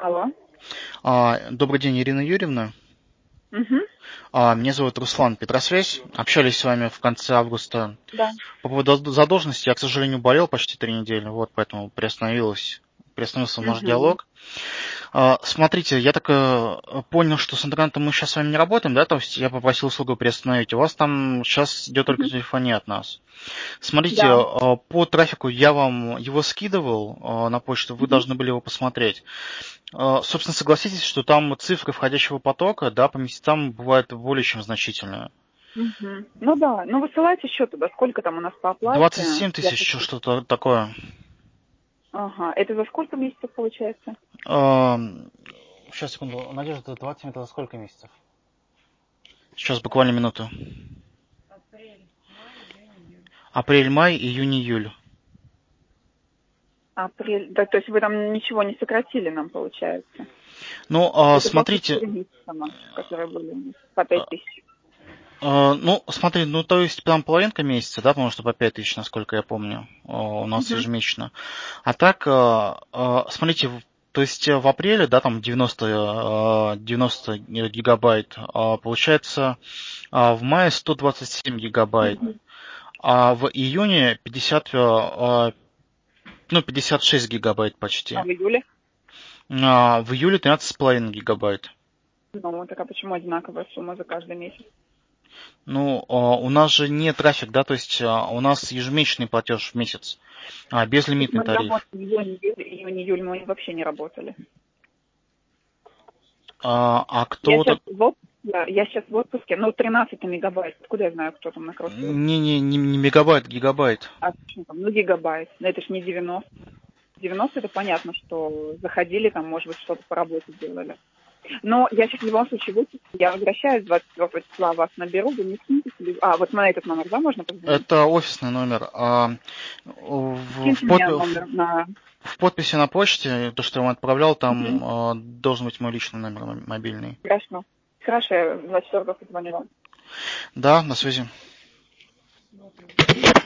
Алло. Добрый день, Ирина Юрьевна. Угу. Меня зовут Руслан Петросвязь. Общались с вами в конце августа Да. по поводу задолженности. Я, к сожалению, болел почти 3 недели, поэтому приостановился наш Угу. диалог. Смотрите, я так понял, что с интернетом мы сейчас с вами не работаем, да, то есть я попросил услугу приостановить. У вас там сейчас идет только Угу. телефония от нас. Смотрите, Да. по трафику я вам его скидывал на почту, вы Угу. должны были его посмотреть. Собственно, согласитесь, что там цифры входящего потока, да, по месяцам бывают более чем значительные. Угу. Ну да, ну высылайте счет туда, сколько там у нас по оплате. 27 тысяч, что-то такое. Ага, это за сколько месяцев получается? Сейчас, секунду. Надежда, 27 это за сколько месяцев? Сейчас, буквально минуту. Апрель, май, июнь, июль. Апрель, да, то есть вы там ничего не сократили нам, получается. Ну, Это просто смотрите, 4 месяца, которые были у нас по 5 тысяч. ну, смотри, ну, то есть там половинка месяца, да, потому что по 5 тысяч, насколько я помню, у нас Угу. ежемесячно. А так, смотрите, то есть в апреле, да, там 90 гигабайт, получается, в мае 127 гигабайт, Угу. а в июне 56 гигабайт почти. А в июле? В июле 13,5 гигабайт. Ну, так а почему одинаковая сумма за каждый месяц? Ну, у нас же не трафик, да, то есть у нас ежемесячный платеж в месяц, То есть безлимитный мы не тариф. работали в июнь, июль мы вообще не работали. А Я кто сейчас так? в отпуске, я сейчас в отпуске, ну, 13 мегабайт. Откуда я знаю, кто там накрутил? Не мегабайт, гигабайт. А что там, ну, гигабайт. Но это ж не 90. 90 это понятно, что заходили там, может быть, что-то по работе делали. Но я сейчас в любом случае в отпуске, я возвращаюсь 24 числа, вас наберу, вы мне скиньте вот на этот номер, да, можно позвонить? Это офисный номер. В, Скиньте в мне подпи- номер на... в подписи на почте, то, что я вам отправлял, Мгм. там должен быть мой личный номер мобильный. Хорошо. Хорошо, я 24 позвоню вам. Да, на связи.